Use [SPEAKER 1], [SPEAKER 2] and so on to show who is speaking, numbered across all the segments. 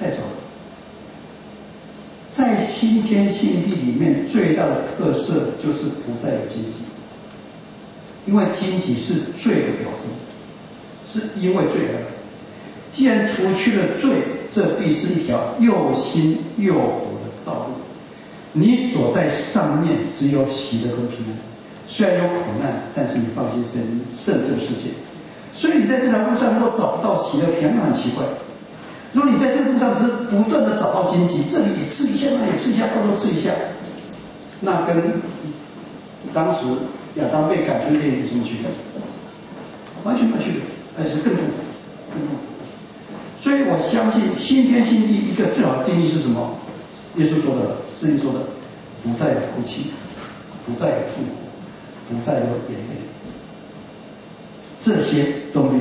[SPEAKER 1] 太早了。在新天新地里面，最大的特色就是不再有荆棘，因为荆棘是罪的表征，是因为罪而来。既然除去了罪，这必是一条又新又活的道路。你走在上面，只有喜乐跟平安。虽然有苦难，但是你放心胜这个世界。所以你在这条路上如果找不到喜乐平安，很奇怪。如果你在这个路上只是不断的找到荆棘，这里也吃一下，那里吃一下，到处吃一下，那跟当时亚当被赶出伊甸园有什么区别？完全没有区别，而且是更痛苦，更痛苦。所以我相信新天新地一个最好的定义是什么？耶稣说的，圣经说的，不再有哭泣，不再有痛苦，不再有眼泪，这些都没有，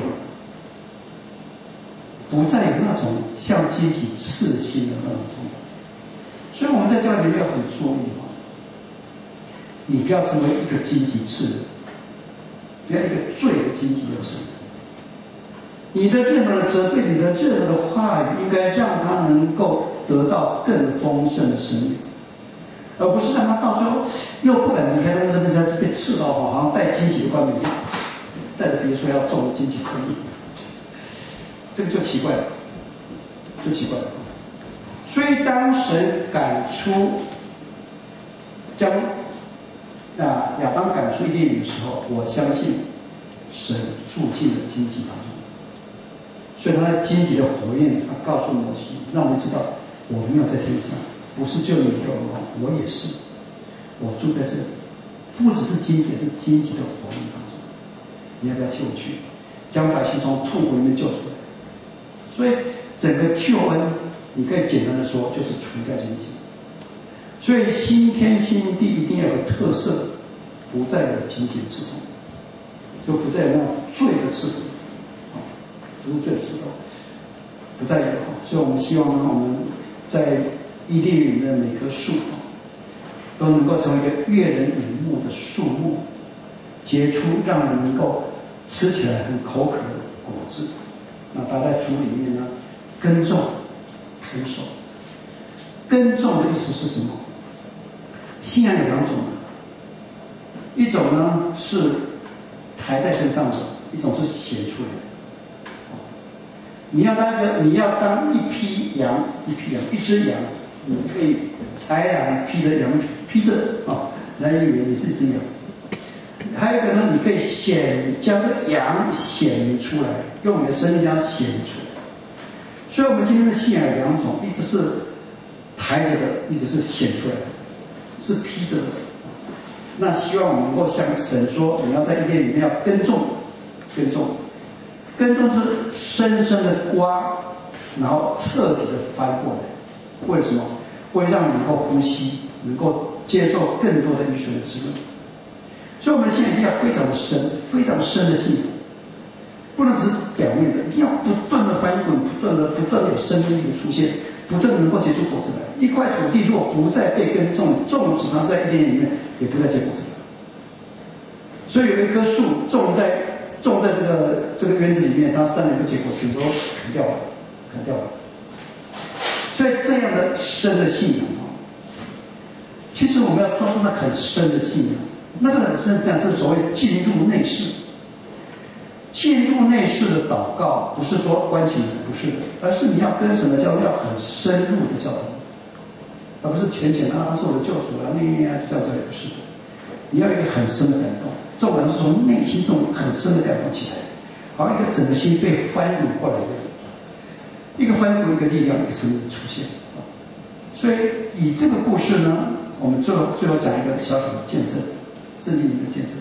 [SPEAKER 1] 不再有那种像荆棘刺心的那种痛苦。所以我们在教会里面要很注意哦，你不要成为一个荆棘刺人，不要一个罪的荆棘的刺人。你的任何的责备，你的任何的话语，应该让他能够得到更丰盛的生命，而不是让他到最后又不敢离开他的生命，才是被刺到好像带荆棘的冠冕一样，带着别人说要种荆棘可以，这个就奇怪了，就奇怪了。所以当神赶出将亚当赶出伊甸园的时候，我相信神住进了荆棘当中。所以他在荆棘的火焰，他告诉摩西，让我们知道我没有在天上，不是就你一个人，我也是，我住在这里，不只是荆棘，是荆棘的火焰当中。你要不要替我去，将百姓从痛苦里面救出来？所以整个救恩，你可以简单的说，就是除掉荆棘。所以新天新地一定要有特色，不再有荆棘的刺痛，就不再有那种罪的刺痛。不是最知道，不再有。所以我们希望呢，我们在伊甸园的每棵树都能够成为一个悦人眼目的树木，结出让人能够吃起来很口渴的果子。那它在主里面呢，耕种成熟。耕种的意思是什么？信仰有两种，一种呢是抬在身上走，一种是显出来的。你要当一匹羊，一只羊，你可以豺狼披着羊皮，披着来以为你是只羊。还有一个呢，你可以将这个羊显明出来，用你的身体将它显明出来。所以我们今天的信仰有两种，一直是抬着的，一直是显出来的，是披着的。那希望我们能够向神说，你要在伊甸里面要耕种。耕种是深深的刮，然后彻底的翻过来。为什么？为让你能够呼吸，能够接受更多的雨水的滋润。所以我们的信仰一定要非常的深，非常深的信仰，不能只是表面的，一定要不断的翻滚，不断的有生命力的出现，不断的能够结出果子来。一块土地如果不再被耕种，种植它在伊甸园里面，也不再结果子来。所以有一棵树种在这个园子里面，它3年不结果子，都砍掉了。所以这样的深的信仰其实我们要抓住那很深的信仰。那这个很深的信仰是所谓进入内室。进入内室的祷告，不是说关起门，不是的，而是你要跟神的交通要很深入的交通，而不是浅他是我的救主就这样子，也不是的。你要有一个很深的感动，这种是从内心这种很深的感动起来，好像一个整个心被翻滚过来的，一个翻滚，一个力量，一个生命出现。所以以这个故事呢，我们最后讲一个小小的见证，圣经里的见证。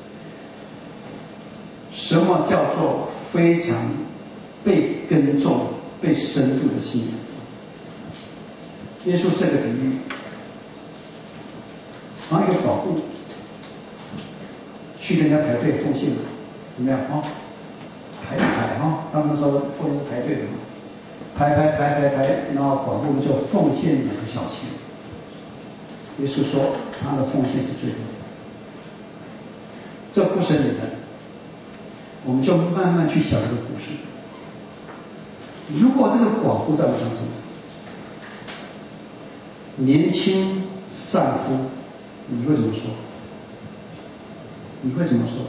[SPEAKER 1] 什么叫做非常被耕种、被深度的信仰？耶稣这个比喻，好像一个保护。去跟人家排队奉献，怎么样排一排他们说奉献是排队的排，然后广布就奉献2个小钱。耶稣说他的奉献是最多的。这故事很简单，我们就慢慢去想这个故事。如果这个广布在我们当中， 年轻丧夫，你会怎么说？你会怎么说？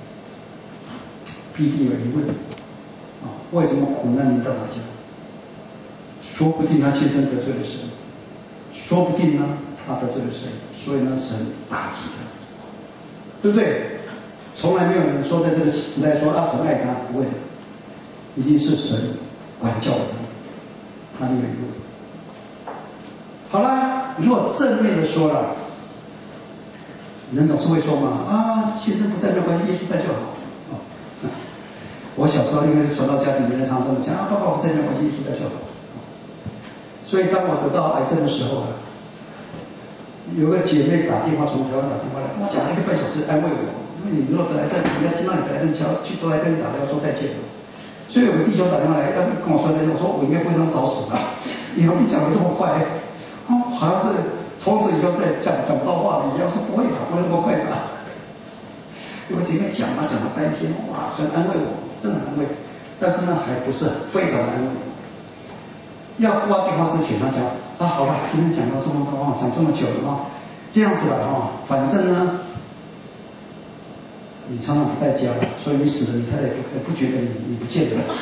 [SPEAKER 1] 必定有疑问啊！为什么苦难临到他家？说不定他先生得罪了神，说不定呢他得罪了神，所以呢神打击他，对不对？从来没有人说在这个时代说神爱他，不会的，一定是神管教他，他有疑问。好啦，如果正面的说了，人总是会说嘛啊，先生不在没有关系，耶稣在就好。我小时候因为是传道家庭，人常这么讲啊，爸爸不在没有关系，耶稣在就好。所以当我得到癌症的时候啊，有个姐妹打电话从台湾打电话来跟我讲了1个半小时安慰我，因为你如果得癌症，人家听到你得癌症，都来跟你打电话说再见了。所以有个弟兄打电话来要跟我说再见，我说我应该不会那么早死吧？以后你讲的这么快，好像是从此以后再讲不到话了一样，说不会吧，不会那么快吧？有个姐妹讲了半天，哇，很安慰我，真的很安慰，但是呢还不是非常安慰。要挂电话之前，他讲啊，好了，今天讲到这么多讲这么久了这样子了反正呢，你常常不在家，所以你死了，你太太也不觉得你不见了。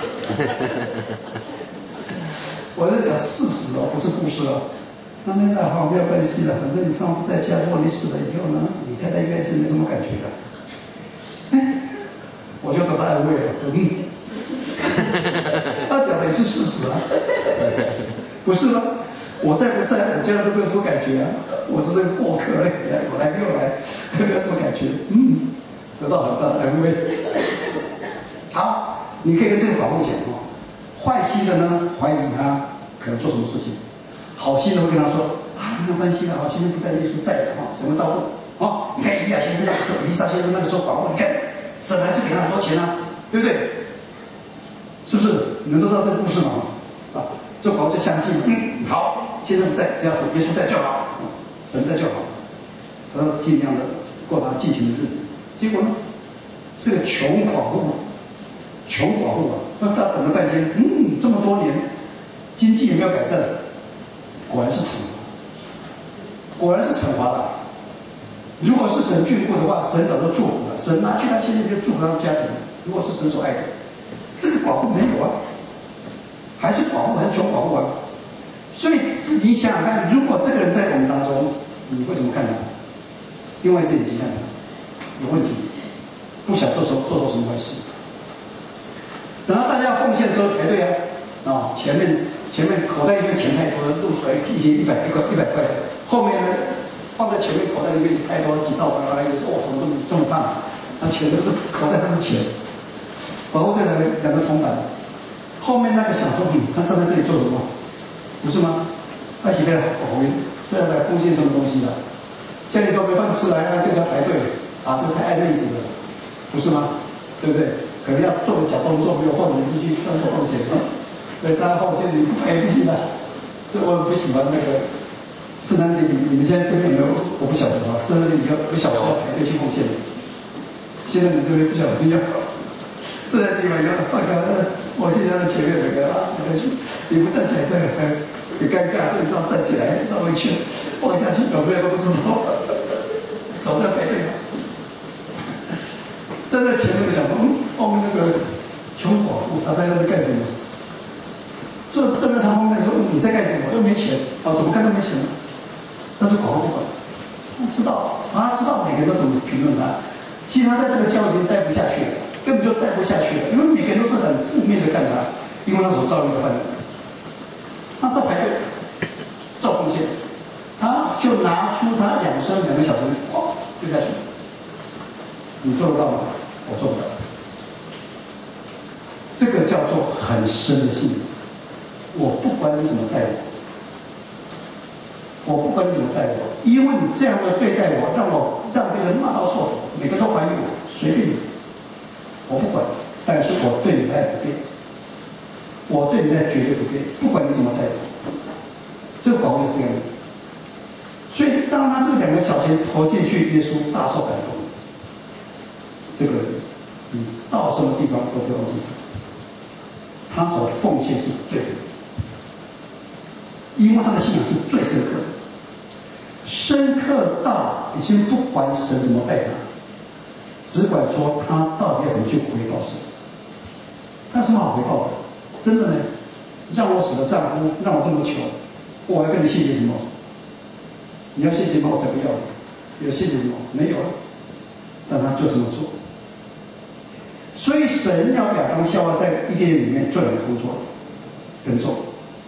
[SPEAKER 1] 我在讲事实不是故事那没有关系了，反正你常常不在家，如果你死了以后呢，你太太应该是没什么感觉的。我就得到安慰了，他讲的也是事实不是吗？我在不在，我家人都没有什么感觉我只是个过客而已我来没有来，没有什么感觉，得到很大的安慰。好，你可以跟这个保护讲坏心的呢，怀疑他可能做什么事情，好心的会跟他说没有关系的先生不在，耶稣在的什么照顾你看以利亚先生那个时候，以利沙先生那个时候保护，你看神还是给他很多钱对不对？是不是？你们都知道这个故事嘛这保护就相信好，先生不在，只要耶稣在就好，神在就好，他说尽量的过他尽情的日子。结果呢，是个穷寡妇那他等了半天，这么多年经济有没有改善？果然是惩罚的。如果是神眷顾的话，神早就祝福了，神拿去他现在就祝福他的家庭。如果是神所爱的，这个寡妇没有还是寡妇，还是穷寡妇所以你想想看，如果这个人在我们当中，你会怎么看他？另外一只眼睛看他有问题，不想做错什么坏事。等到大家奉献的时候排队前面口袋里面钱太多了，露出来一些100块，后面呢放在前面口袋里面太多几道牌怎么这么胖？那钱都是口袋都是钱。保护这两个铜板，后面那个想说他站在这里做什么？不是吗？他写的保护是要来奉献什么东西的？家里都没饭吃了，更加排队这太爱面子了，不是吗？对不对？可能要做个小动作，没有放人进去赚多钱所以大家后现在不排进去了。所以我不喜欢那个圣诞节，你们现在这边有没有？我不晓得圣诞节不晓得要排队去奉献。现在你这边不晓得要圣诞节我现在在前面那个你不站起来这个很尴尬，所以要站起来绕一圈放下去，有没有都不知道，走在排队站在前面的想后面那个穷寡妇他在那里干什么？站在他后面说你在干什么？又没钱怎么干都没钱但是寡妇不管，知道每个人都怎么评论他。其实他在这个教会已经待不下去了，根本就待不下去了，因为每个人都是很负面的看他，因为他所造一个犯人。他照排队，照奉献，他就拿出他2升2个小时，丢下去。你做得到吗？我做不到。这个叫做很深的信。我不管你怎么待我，因为你这样的对待我，让别人骂到臭头，每个都怀疑我，随便你，我不管，但是我对你的爱不变，我对你的爱绝对不变，不管你怎么待我。这个保护是这样的。所以当他这2个小钱投进去，耶稣大受感动。这个你到什么地方都不要忘记他所奉献是最好的。 因为他的信仰是最深刻的，深刻到已经不管神怎么待他，只管说他到底要怎么去回报神。他有什么好回报的？真的呢？让我死了丈夫，让我这么穷，我还跟你谢谢什么？你要谢谢吗？我才不要。有谢谢什么？没有。但他就这么做。所以神要亚当夏娃在伊甸园里面做两个工作：耕种，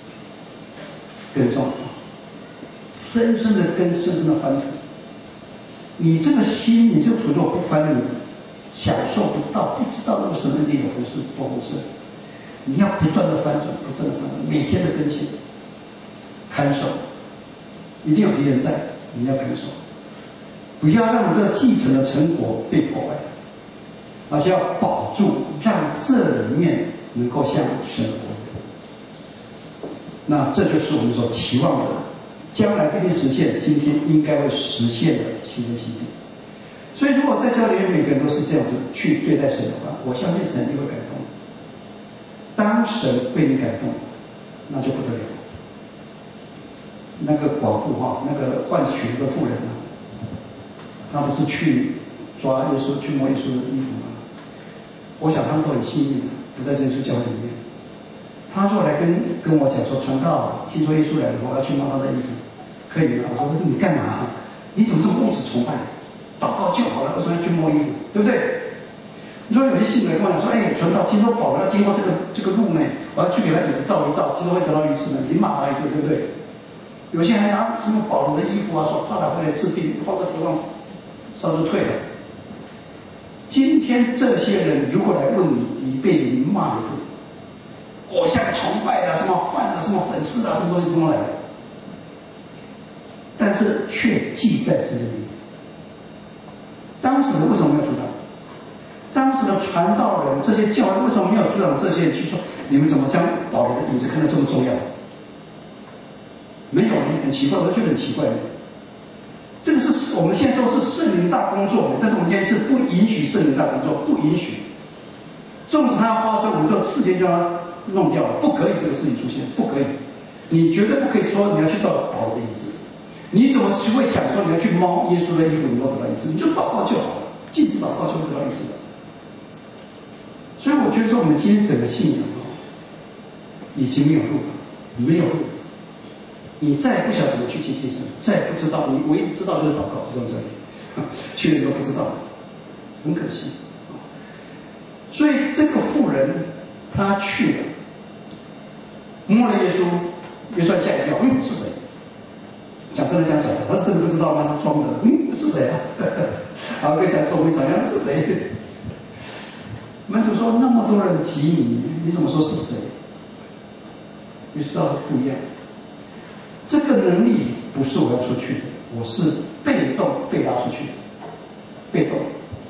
[SPEAKER 1] 深深的根，深深的翻土。你这个心，你这个土如果不翻，你享受不到，不知道那个神的力有多丰盛。你要不断的翻转，不断的翻转，每天的更新，看守，一定有敌人在，你要看守，不要让这个继承的成果被破坏，而且要保住，让这里面能够向神活。那这就是我们所期望的，将来必定实现，今天应该会实现的新天新地。所以，如果在教里面每个人都是这样子去对待神的话，我相信神就会感动。当神被你感动，那就不得了。那个寡妇那个换血的妇人他不是去抓耶稣，去摸耶稣的衣服吗？我想他们都很幸运，不在这处教会里面。他就来跟我讲说，传道，听说耶稣来了，我要去摸他的衣服，可以吗？我说你干嘛？你怎么这么物质崇拜？祷告就好了，为什么要去摸衣服？对不对？你说有些信徒跟我讲说，传道，听说保罗要经过这个路呢，我要去给他椅子照一照，听说会得到医治呢，你骂他一顿，对不对？有些还拿什么保罗的衣服说怕他会来治病，放在头上，早就退了。今天这些人如果来问你，你被你骂一顿，偶像崇拜什么饭什么粉丝什么东西都来了，但是却记在神的里面。当时为什么没有阻挡？当时的传道人，这些教会为什么没有阻挡这些人去说，你们怎么将保罗的影子看得这么重要？没有，很奇怪，我觉得很奇怪。这个是我们现在说是圣灵大工作，但是我们今天是不允许圣灵大工作，不允许。纵使它要发生，我们就4天就要它弄掉了，不可以这个事情出现，不可以。你绝对不可以说你要去照保罗的影子，你怎么会想说你要去摸耶稣的衣服，你要得到医治？你就祷告就好了，禁止祷告就会得到医治的。所以我觉得说我们今天整个信仰已经没有路了，没有路。你再也不晓得怎么去接近神，再也不知道，你唯一知道就是祷告，就在这里，去了都不知道，很可惜。所以这个妇人她去了，摸了耶稣，耶稣吓一跳，是谁？讲真的讲假的，他是真的不知道吗？是装的，是谁啊？然后跟想说我们讲是谁？门徒说那么多人挤你，你怎么说是谁？耶稣道不一样。这个能力不是我要出去的，我是被动被拉出去的，被动。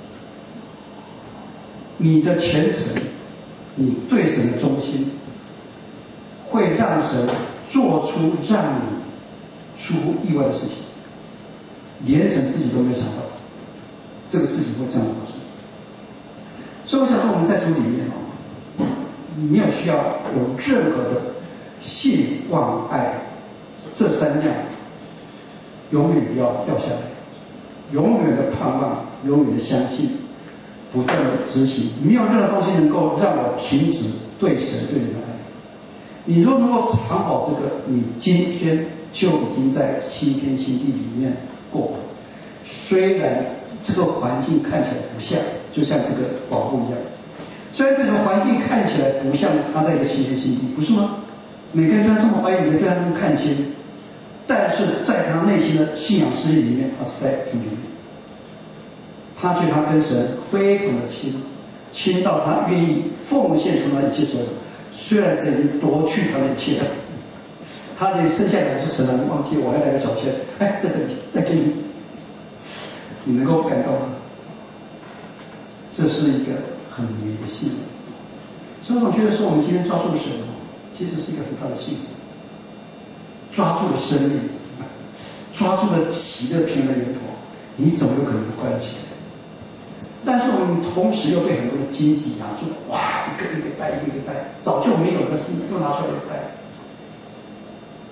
[SPEAKER 1] 你的虔诚，你对神的忠心，会让神做出让你出乎意外的事情，连神自己都没有想到，这个事情会这样发生。所以我想说，我们在主里面没有需要有任何的信望爱。这3样永远不要掉下来，永远的盼望，永远的相信，不断的执行，没有任何东西能够让我停止对神对你的爱。你若能够藏好这个，你今天就已经在新天新地里面过。虽然这个环境看起来不像，就像这个保护一样，虽然这个环境看起来不像他在一个新天新地，不是吗？每个人对他这么怀疑，每个人对他这么看清，但是在他内心的信仰世界里面，他是在主里面，他觉得他跟神非常的亲，亲到他愿意奉献出他一切所有，虽然神已经夺去他的一切了，他连剩下的是神啊，你忘记我还来个小钱，在这里再给你，你能够感到吗？这是一个很美的信仰。所以我觉得说，我们今天抓住神其实是一个很大的幸福，抓住了生命，抓住了喜乐平安的源头，你怎么有可能不快乐起来？但是我们同时又被很多的经济压住，哇，一个一个带，早就没有的事又拿出来带，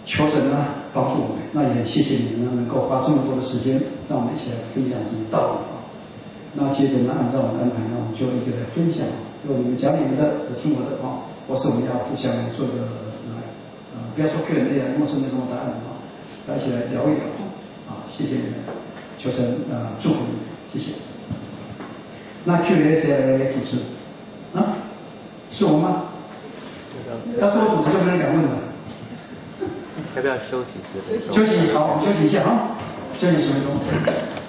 [SPEAKER 1] 求神呢帮助我们，那也很谢谢你们能够花这么多的时间，让我们一起来分享什么道理啊。那接着呢，按照我们的安排呢，我们就一个来分享，如果你们讲你们的，我听我的啊，或是我们要互相来做个不要说 Q&A 啊，因为是没什么答案啊，大家一起来聊一聊啊，谢谢你们，求神祝福你们，谢谢。那 Q&A 谁来主持啊？是我吗？要是我主持就没人敢问了。
[SPEAKER 2] 要不要休息10分钟？
[SPEAKER 1] 休息，好，我们休息一下啊，休息10分钟。